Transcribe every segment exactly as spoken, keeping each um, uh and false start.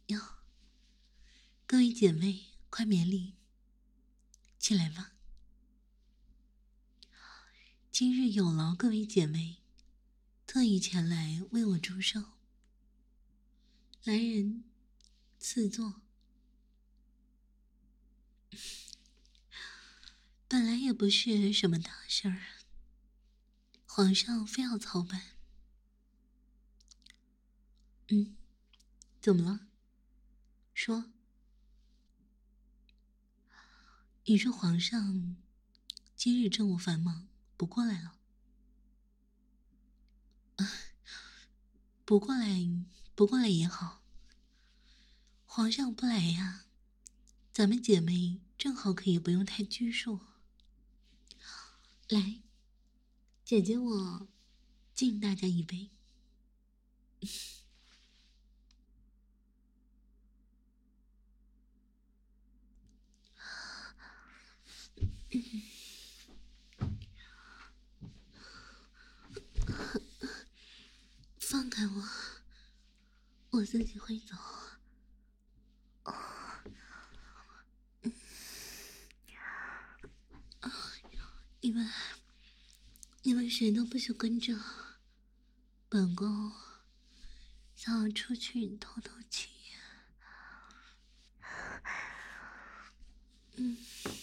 哟，各位姐妹，快免礼，起来吧。今日有劳各位姐妹特意前来为我祝寿，来人赐座。本来也不是什么大事儿，皇上非要操办。嗯，怎么了？说。你说皇上今日政务繁忙，不过来了。啊，不过来，不过来也好。皇上不来呀，咱们姐妹正好可以不用太拘束。来，姐姐我敬大家一杯。放开我，我自己会走。你们，你们谁都不许跟着，本宫想要出去透透气。嗯，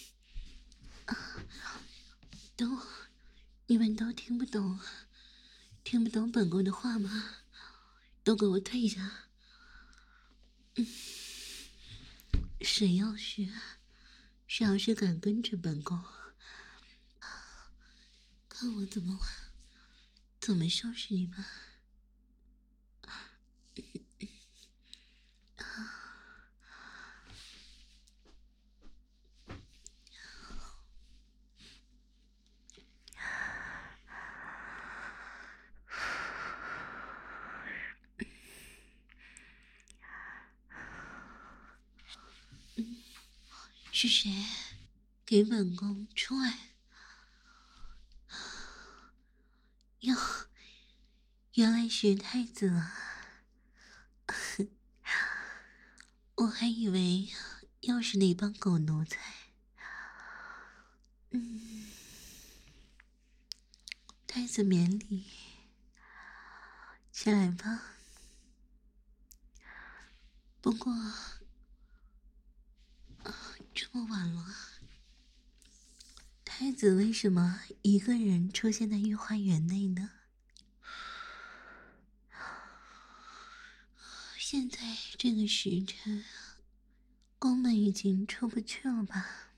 都，你们都听不懂，听不懂本宫的话吗？都给我退下！嗯，谁要是，谁要是敢跟着本宫，看我怎么怎么收拾你们！是谁？给本宫出来！哟，原来是太子啊！我还以为又是那帮狗奴才。嗯，太子免礼，起来吧。不过，这么晚了，太子为什么一个人出现在御花园内呢？现在这个时辰，宫门已经出不去了吧？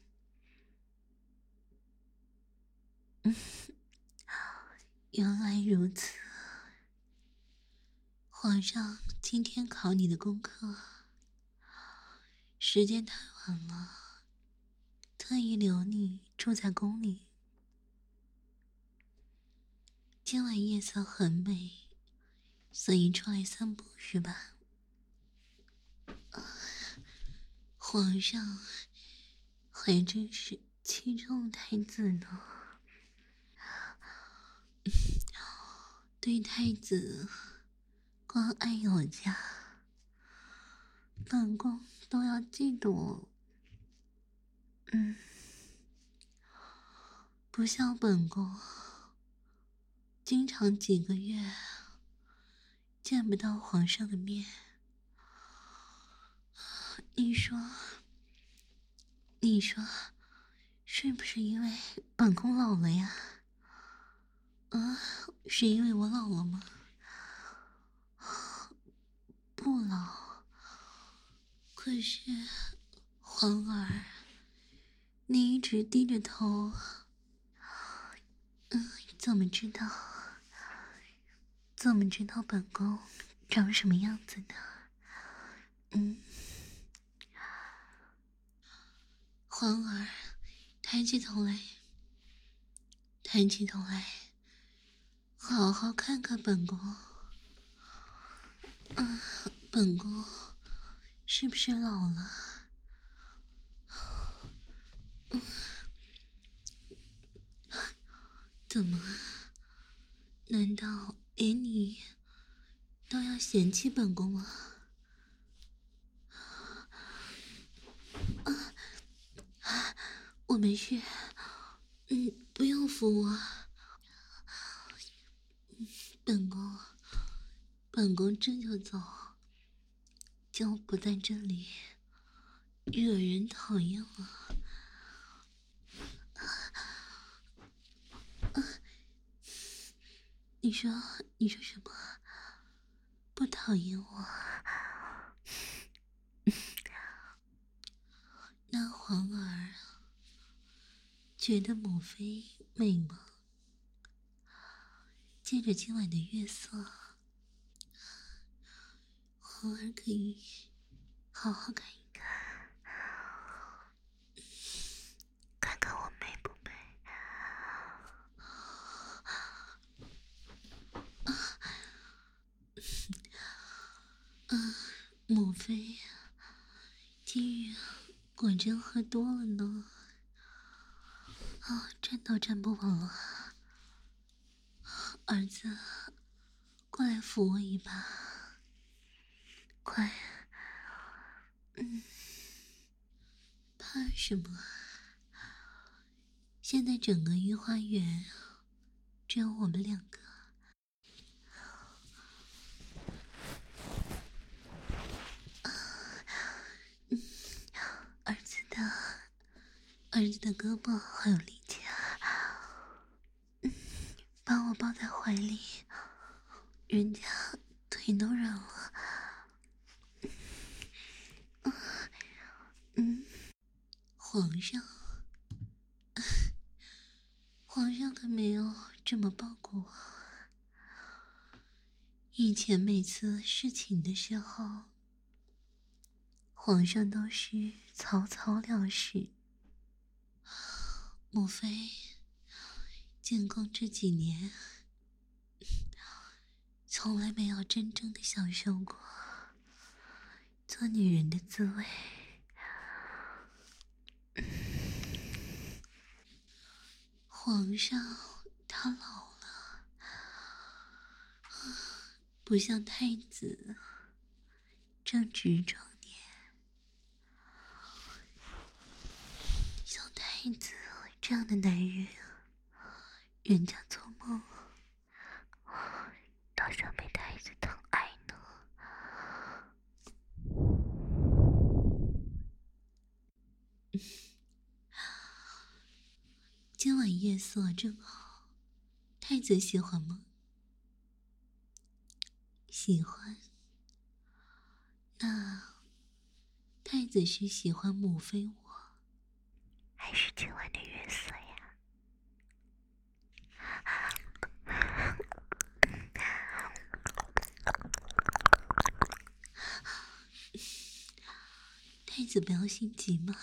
嗯，原来如此。皇上今天考你的功课，时间太晚了，特意留你住在宫里。今晚夜色很美，所以出来散步是吧？皇上还真是器重太子呢，对太子关爱有加，本宫都要嫉妒。嗯，不像本宫，经常几个月见不到皇上的面。你说，你说，是不是因为本宫老了呀？啊，是因为我老了吗？不老。可是，皇儿，你一直低着头，嗯，怎么知道？怎么知道本宫长什么样子呢？嗯，皇儿，抬起头来，抬起头来，好好看看本宫。嗯，本宫是不是老了？嗯，怎么？难道连你都要嫌弃本宫了？ 我没事，嗯，不用扶我。本宫，本宫这就走，就不在这里惹人讨厌了。你说，你说什么？不讨厌我？那皇儿觉得母妃美吗？借着今晚的月色，皇儿可以好好看一看，看看我美不美？啊，母妃，今日果真喝多了呢。啊，站都站不稳了。儿子，过来扶我一把，快！嗯，怕什么？现在整个御花园只有我们两个。嗯，儿子的，儿子的胳膊好有力气啊！嗯，把我抱在怀里，人家腿都软了。嗯，皇上，皇上可没有这么抱过我。以前每次侍寝的时候，皇上都是草草了事。母妃，进宫这几年，从来没有真正的享受过做女人的滋味。皇上他老了，不像太子正值壮年。像太子这样的男人，人家做梦都想被太子疼爱呢。今晚夜色正好，太子喜欢吗？喜欢。那太子是喜欢母妃我，还是今晚的月色呀？太子不要心急嘛，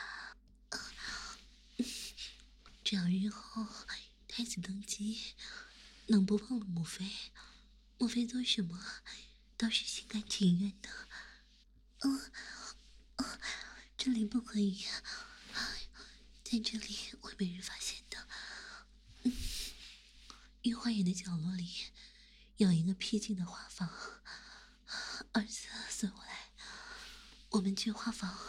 只要日后太子登基，能不碰了母妃，母妃做什么都是心甘情愿的。嗯，哦，这里不可以，在这里会被人发现的。嗯，御花园的角落里有一个僻静的花房，儿子随我来，我们去花房。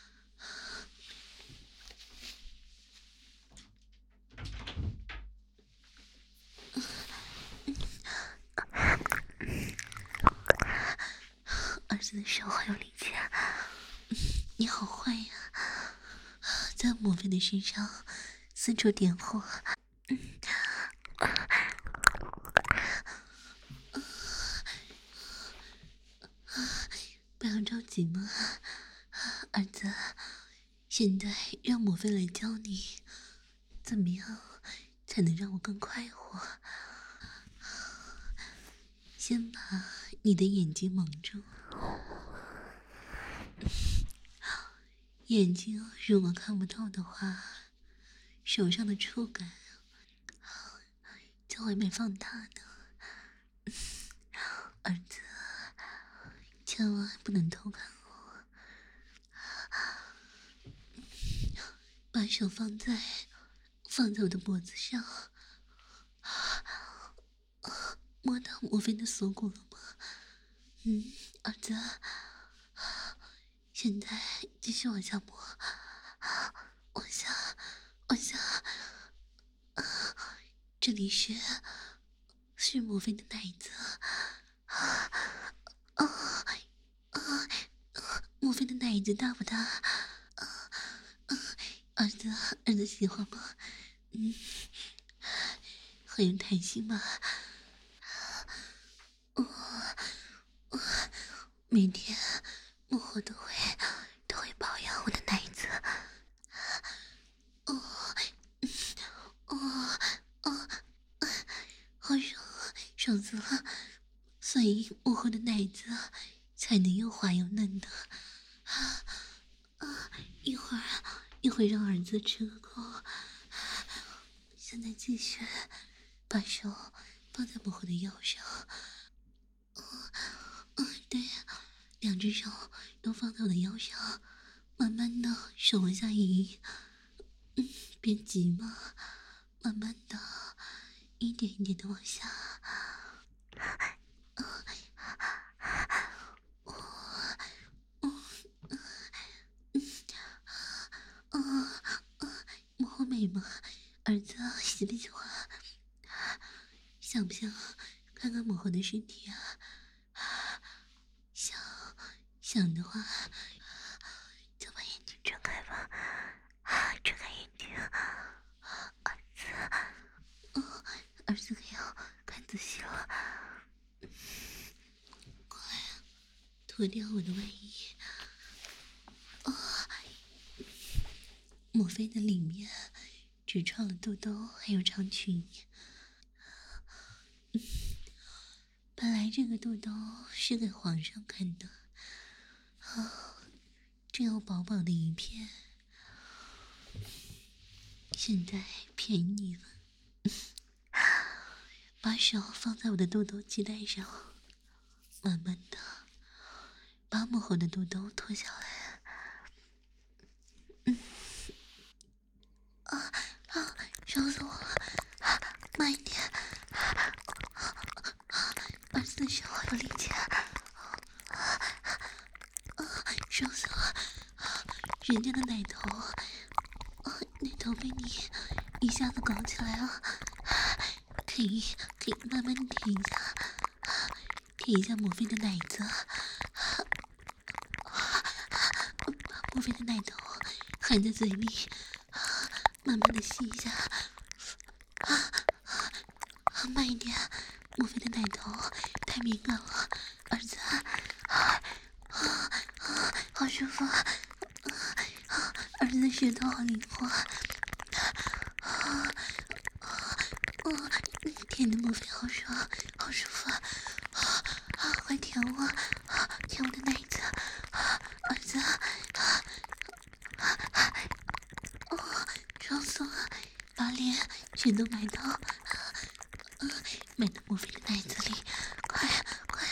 儿子的手好有力气啊！你好坏呀，在母妃的身上四处点火。嗯，不要着急嘛，儿子，现在让母妃来教你，怎么样才能让我更快活？先把你的眼睛蒙住，眼睛如果看不到的话，手上的触感就会被放大的。儿子，千万不能偷看我，把手放在放在我的脖子上，摸到母妃的锁骨了吗？嗯，儿子，现在继续往下摸，往下， 这里是是莫非的奶子啊啊啊！莫非的奶子大不大？啊啊！儿子，儿子喜欢吗？嗯，很有弹性吗？我我每天幕后都会都会保养我的奶子。哦哦哦，好爽，爽死了！所以幕后的奶子才能又滑又嫩的。啊啊！一会儿一会儿让儿子吃个够。现在继续把手放在幕后的腰上。嗯，对，两只手都放在我的腰上，慢慢的手往下移。嗯，别急嘛，慢慢的，一点一点的往下。我，嗯嗯嗯啊啊，幕后美吗？儿子喜不喜欢？想不想看看幕后的身体啊？想想的话，就把眼睛睁开吧。啊，睁开眼睛，儿子，哦，儿子可要看仔细了。快，脱掉我的外衣。哦，莫非的里面只穿了肚兜，还有长裙。嗯，本来这个肚兜是给皇上看的。啊，这样薄薄的一片，现在便宜你了。把手放在我的肚兜系带上，慢慢的把幕后的肚兜脱下来。嗯，啊啊，爽死我了！啊，慢一点。啊，儿子的手好有力气。啊啊，爽死了！啊，人家的奶头，啊，奶头被你一下子搞起来了。可以可以慢慢舔一下，舔一下莫非的奶子。把莫非的奶头含在嘴里，慢慢的吸一下。啊啊，慢一点，莫非的奶头太敏感了，儿子。啊啊啊，好舒服！啊啊，儿子的舌头好灵活。啊啊啊，舔的莫非好爽，好舒服！啊啊，快舔我！啊，舔我的奶子！啊，儿子！啊啊！哦，爽死了！把脸全都埋到，呃，埋到莫非的奶子里，快快！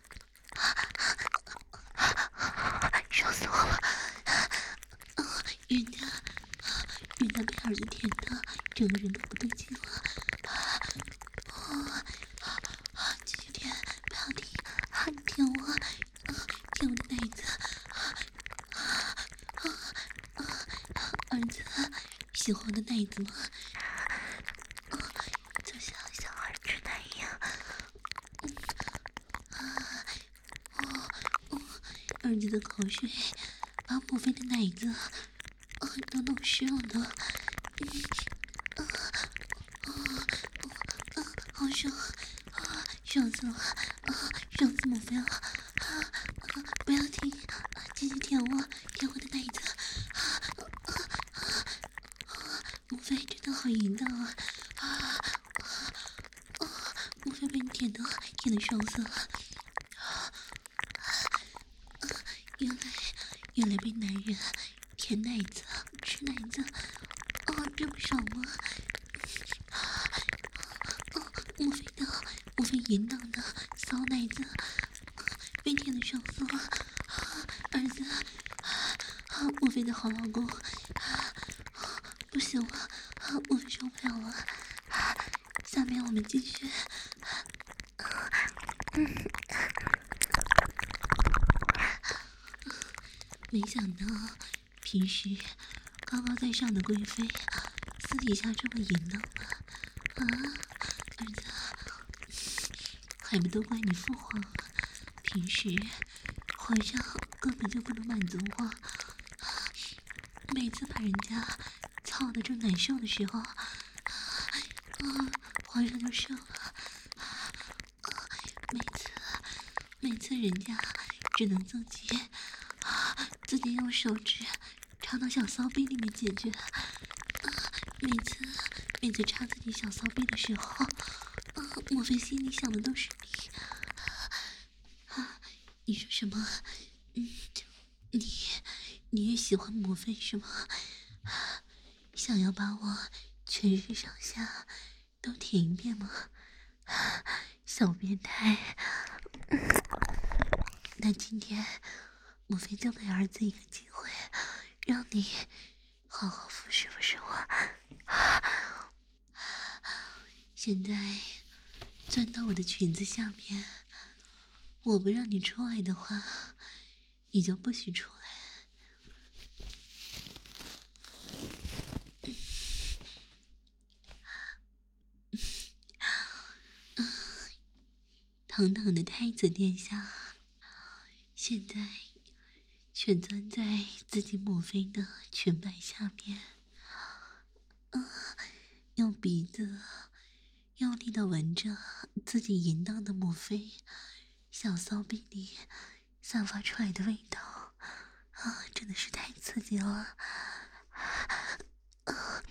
爽死我了！啊，人家，人家被儿子舔的，整个人都不对劲了。啊，哦，啊，继续舔，不要停！啊，舔我！啊，舔我的奶子！啊啊啊！儿子喜欢我的奶子吗？啊，就像小孩吃奶一样。嗯啊哦哦，儿子的口水把莫非的奶子啊都弄湿了呢。嗯啊啊啊，好爽啊，爽死了啊，爽死莫非了！啊啊，不要停，啊，继续舔我，舔我的奶子！啊啊啊啊！莫非真的好淫荡啊！啊啊啊！莫非被你舔的舔的爽死了！啊啊！原来原来被男人舔奶子吃奶子，哦，这么爽吗？啊啊！莫非的莫非淫荡的骚奶子，被舔的爽死了！啊，儿子！啊啊！莫非的好老公！啊！不行了，啊，我受不了了。啊，下面我们继续。嗯，没想到平时高高在上的贵妃，私底下这么淫荡啊！啊， 儿子，还不都怪你父皇，平时皇上根本就不能满足我，每次把人家操得正难受的时候，啊，皇上就射了，每次每次人家只能自己啊自己用手指插到小骚逼里面解决，啊，每次每次插自己小骚逼的时候，啊，莫非心里想的都是你？啊，你说什么？嗯，你你也喜欢莫非是吗？想要把我全身上下都舔一遍吗？小变态！那今天莫非就给儿子一个机会，让你好好服侍服侍我？现在钻到我的裙子下面，我不让你出来的话，你就不许出来。堂堂的太子殿下，现在却钻在自己母妃的裙摆下面，啊，用鼻子用力的闻着自己淫荡的母妃小骚逼里散发出来的味道，啊，真的是太刺激了！啊，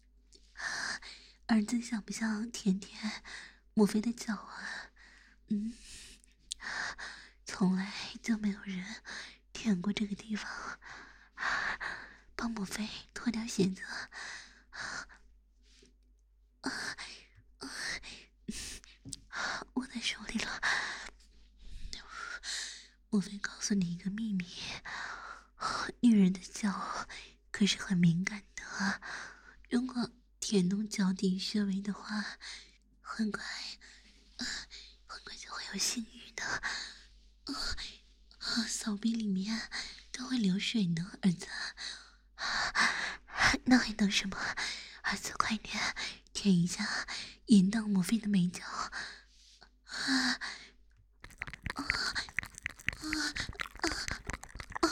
儿子想不想舔舔母妃的脚啊？嗯，从来就没有人舔过这个地方。帮母妃脱掉鞋子。握在手里了。母妃告诉你一个秘密，女人的脚可是很敏感的，如果舔动脚底穴位的话，很快很快就会有性欲的，啊，骚逼里面都会流水呢，儿子。那还等什么？儿子，快点舔一下淫荡母妃的美脚！啊啊啊啊！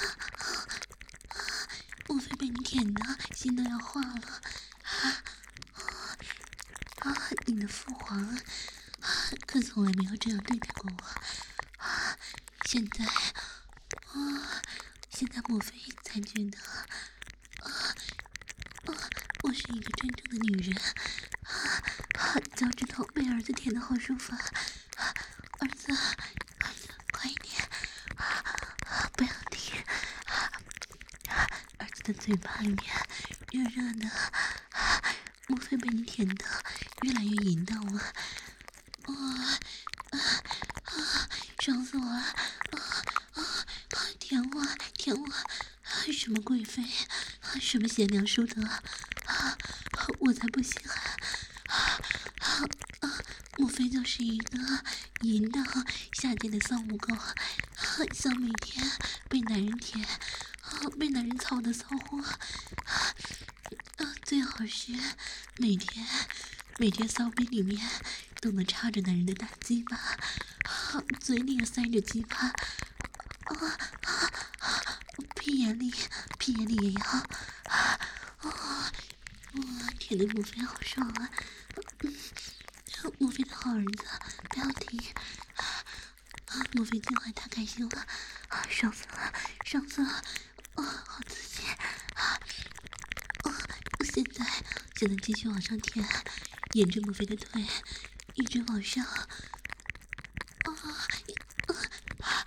母妃被你舔的心都要化了！啊啊！你的父皇啊，可从来没有这样对待过我啊！现在啊，现在母妃才觉得啊啊，我是一个真正的女人啊！脚趾头被儿子舔得好舒服啊！儿子，儿子，快一点啊！不要停啊！儿子的嘴巴里面热热的，母妃被你舔得越来越淫荡了，哇、哦！啊啊！爽死我了！啊啊！舔我，舔我！什么贵妃，什么贤良淑德啊！我才不稀罕！啊啊啊！莫非就是一个淫荡下贱的骚母狗，想每天被男人舔，被男人操的骚货，啊，最好是每天每天骚逼里面都能插着男人的大鸡巴，嘴里也塞着鸡巴，啊啊啊！屁眼里屁眼里也要，啊啊！哇，舔的母妃好爽啊！嗯，母妃的好儿子，不要停！啊，母妃今晚太开心了，啊，爽死了，爽死了！啊，好刺激！啊啊！现在现在继续往上舔，沿着母妃的腿一直往上。啊啊！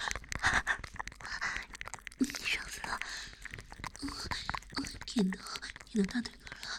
嗯，爽死了！啊啊！舔到舔到大腿根了！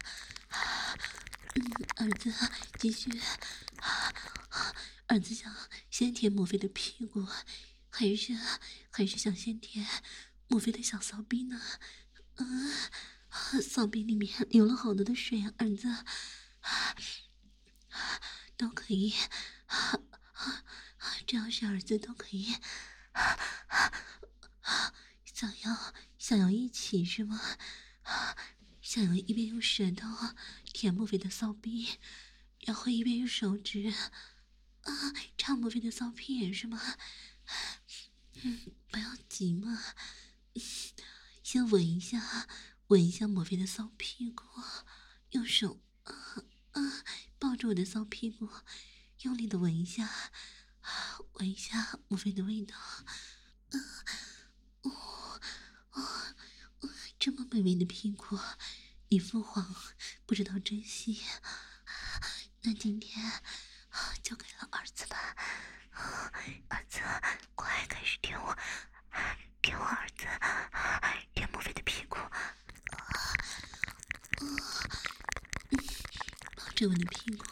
嗯，儿子继续。啊啊！儿子想先舔母妃的屁股，还是还是想先舔母妃的小骚逼呢？嗯，骚逼里面流了好多的水啊，儿子，啊，都可以，啊啊啊！只要是儿子都可以，啊啊啊！想要想要一起是吗？啊，想要一边用舌头舔母妃的骚逼， 然后一边用手指啊插莫非的骚屁眼是吗？嗯，不要急嘛，先闻一下，闻一下莫非的骚屁股，用手啊啊抱住我的骚屁股，用力的闻一下，闻一下莫非的味道。啊哦哦哦，这么美味的屁股，你父皇不知道珍惜，那今天就给了儿子吧。儿子，快开始舔我，舔我儿子，舔莫非的屁股，抱着我的屁股，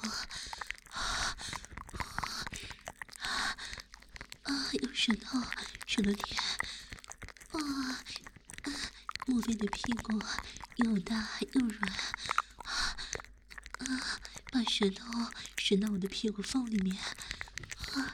啊，用舌头，舌头舔，啊，莫非的屁股又大又软，啊，把舌头伸到我的屁股缝里面，啊。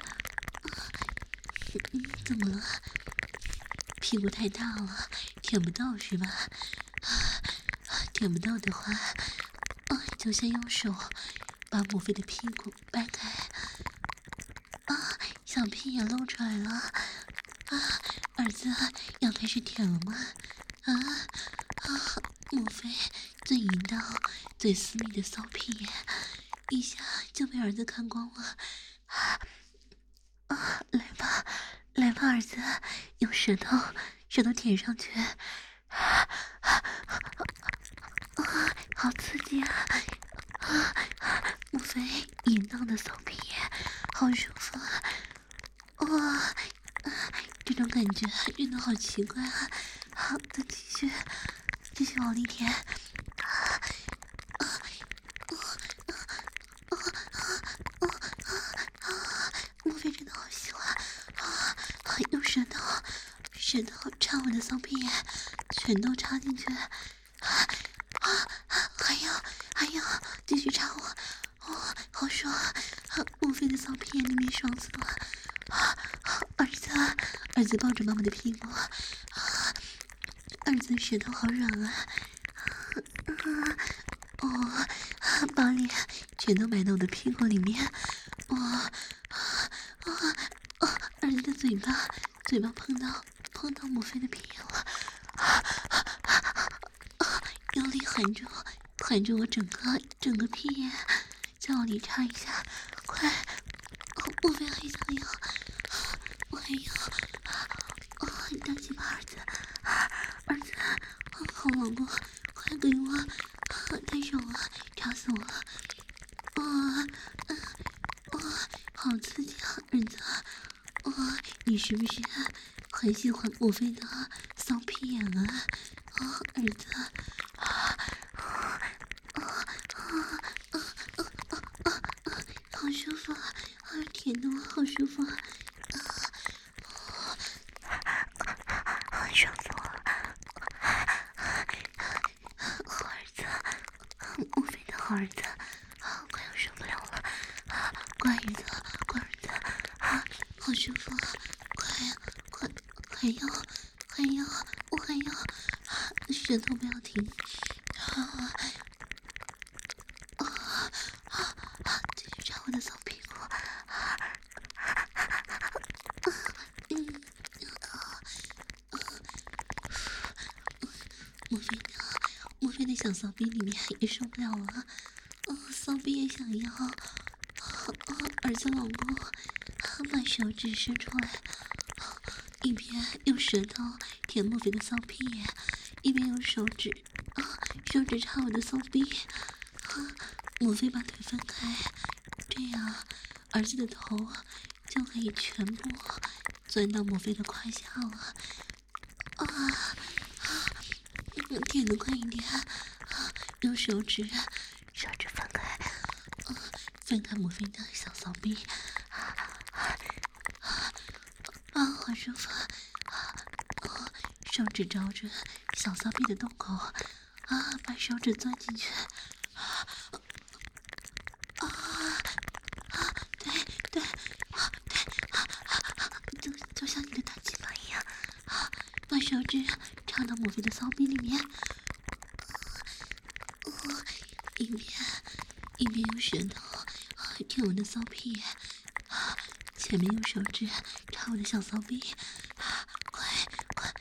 嗯，怎么了？屁股太大了，舔不到是吧？啊，舔不到的话，啊，就先用手把莫非的屁股掰开。啊，小屁也露出来了。啊，儿子要开始舔了吗？啊啊，莫非最淫荡、最私密的骚屁眼，一下就被儿子看光了。啊啊，来吧，来吧，儿子，用舌头，舌头舔上去，啊啊啊，好刺激啊！啊，莫非淫荡的骚屁眼，好舒服啊！哇、啊，这种感觉真的好奇怪啊！好，再继续，继续往里舔。啊啊啊啊啊啊！莫非真的好喜欢啊！用舌头，舌头插我的骚屁眼，全都插进去。啊啊！还有还有，继续插我，哦，好爽！啊，莫非的骚屁眼里面爽死了！啊，儿子，儿子抱着妈妈的屁股，啊，儿子舌头好软啊！啊哦，把脸全都埋到我的屁股里面，哇、哦！啊啊！儿子的嘴巴，嘴巴碰到碰到莫非的屁眼了，啊啊啊！用力含住含住我整个整个屁眼，再往里插一下，快！哦、莫非还想要？我还要！啊！你大鸡巴儿子，啊、儿子，好老公，快给我！啊、太爽了，插死我了！啊啊啊！好刺激啊，儿子！哇、哦，你是不是很喜欢莫非的骚屁眼啊？啊、哦，儿子，啊啊啊啊啊啊啊！好舒服啊！啊，天哪，好舒服啊！啊，爽死我了！好儿子，莫非的好儿子，啊，快要受不了了！啊，乖儿子，乖儿子，啊！好舒服啊！快呀、啊，快！还要，还要，我还要！舌头不要停！啊啊啊啊！继续插我的骚屁股！啊啊嗯啊啊！莫非的，莫非的小骚逼里面也受不了了！哦，骚逼也想要！啊啊！儿子老公，把手指伸出来。一边用舌头舔莫非的骚屁眼，一边用手指啊，手指插我的骚逼啊。莫非把腿分开，这样儿子的头就可以全部钻到莫非的胯下了。啊啊！舔得快一点啊！用手指，手指分开，啊，分开莫非的小骚逼。啊，好舒服！啊，哦，手指找准小骚逼的洞口，啊，把手指钻进去，啊啊啊！对对啊对啊啊！就就像你的大鸡巴一样，啊，把手指插到莫非的骚逼里面，哦，一边一边用舌头舔我的骚屁，前面用手指插我的小骚逼，快快，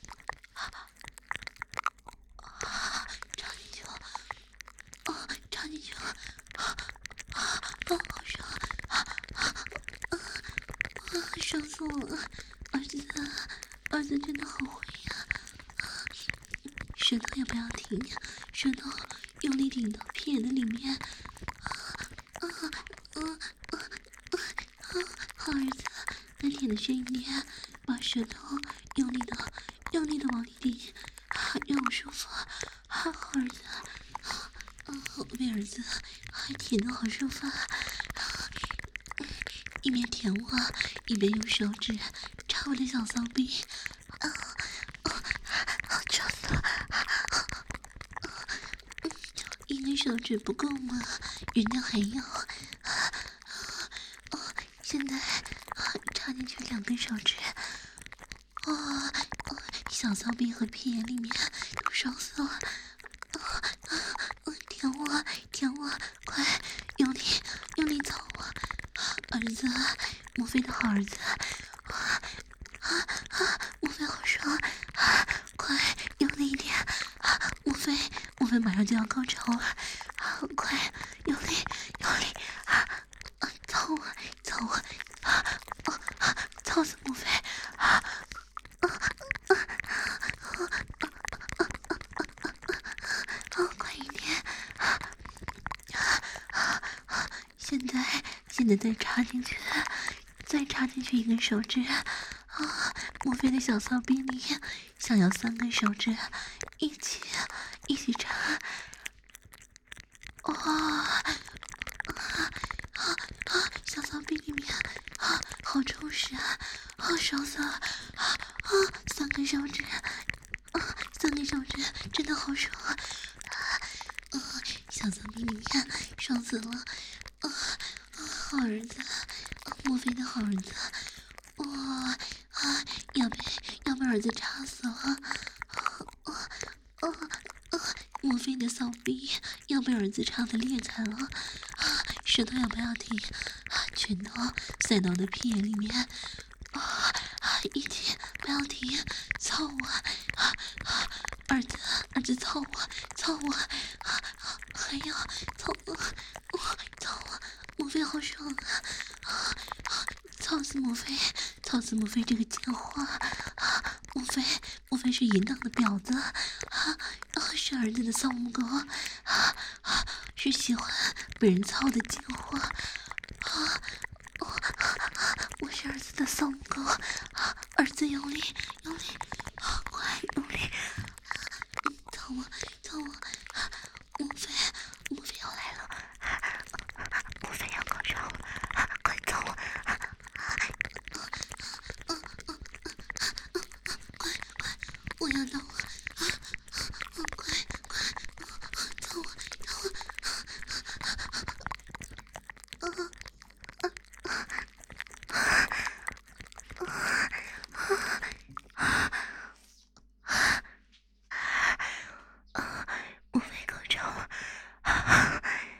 插进去了，哦，插进去了，啊，好爽，啊啊啊，爽死我了，儿子，儿子真的好会呀，舌头要不要停？舌头用力顶到屁眼的里面，啊啊啊啊啊！好儿子，再舔的深一点，把舌头用力的、用力的往里顶，啊，让我舒服。啊，好儿子，啊，我被儿子还舔得好舒服啊！一边舔我，一边用手指插我的小骚逼，啊啊啊！吵死了！一根手指不够吗？人家还要。哦，现在插进去两根手指。哦哦，小骚逼和屁眼里面都爽死了。啊啊！舔我，舔我，快用力用力操我！儿子，莫非的好儿子。啊啊啊！莫非好爽啊！快用力一点啊！莫非莫非马上就要高潮了啊！快用力用力啊！啊，操我操我啊啊啊！操死莫非啊！啊啊啊啊！快一点啊啊啊！现在现在再插进去，再插进去一根手指啊！莫非的小骚逼里想要三根手指一起一起插？哇、哦！啊啊啊！小骚逼里面啊，好充实啊，好爽死了啊啊！三根手指啊，三根手指真的好爽啊！啊，小骚逼里面爽死了啊！啊，好儿子，啊，莫非的好儿子，哇、哦、啊，要被要被儿子插死了！啊啊啊啊！莫非的骚逼要被儿子插的裂开了！啊，舌头要不要停？啊，拳头塞到我的屁眼里面！啊啊，一起不要停，操我！啊啊，儿子儿子操我操我！啊啊，还要操我！我操我！莫非好爽啊！啊啊，操死莫非！操死莫非这个贱货！啊，莫非莫非是淫荡的婊子！啊啊，是儿子的骚母狗！啊啊，是喜欢被人操的贱货！啊啊啊！我是儿子的骚母狗！啊，儿子用力用力！啊，快用力！操我操我！啊，莫非莫非要来了！莫非要高潮了！啊，快操我！啊啊啊啊啊！快快，我要到了！啊啊！快快，操我操我！啊啊啊！莫非高潮了！啊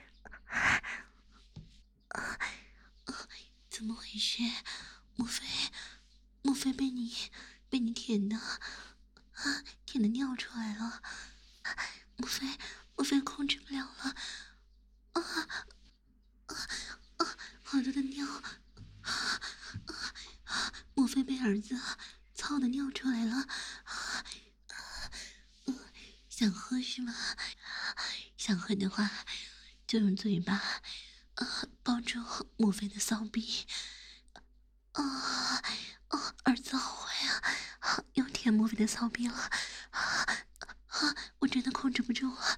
啊！怎么回事？莫非莫非被你被你舔的啊？舔的尿出来了？莫非莫非控制不了了？啊啊啊！好多的尿！啊啊！莫非被儿子操的尿出来了？啊啊！想喝是吗？想喝的话，就用嘴巴啊抱住莫非的骚逼。啊啊！儿子好坏啊！啊，又舔莫非的骚逼了！啊啊！我真的控制不住了！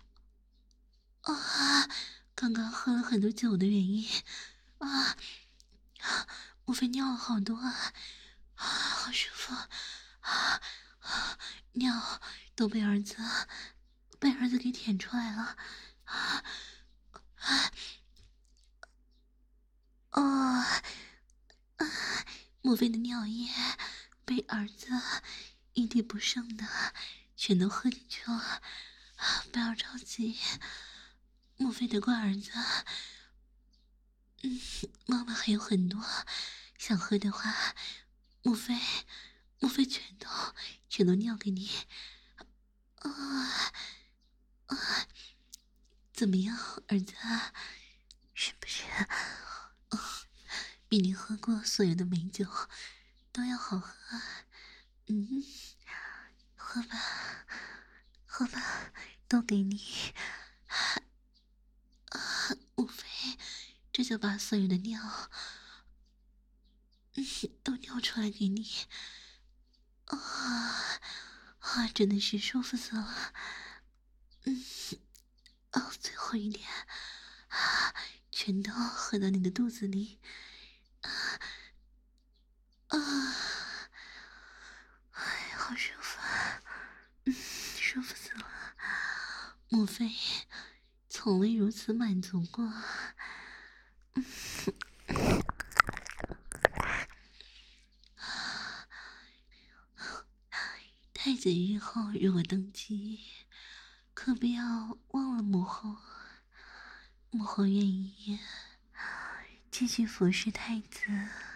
啊！刚刚喝了很多酒的原因啊！莫非尿了好多啊！啊，好舒服啊！啊，尿都被儿子被儿子给舔出来了！啊啊！哦！啊，莫非的尿液被儿子一滴不剩的全都喝进去了？不要着急，莫非的乖儿子嗯，妈妈还有很多，想喝的话，莫非莫非全都全都尿给你？啊啊，怎么样，儿子？是不是？哦，比你喝过所有的美酒都要好喝？嗯，喝吧，喝吧，都给你。啊，莫非这就把所有的尿，嗯，都尿出来给你？啊啊，真的是舒服死了。嗯，哦，最后一点，啊，全都喝到你的肚子里。啊啊，哎，好舒服啊！嗯，舒服死了。莫非从未如此满足过？嗯，太子日后如果登基，可不要忘了母后。母后愿意继续服侍太子，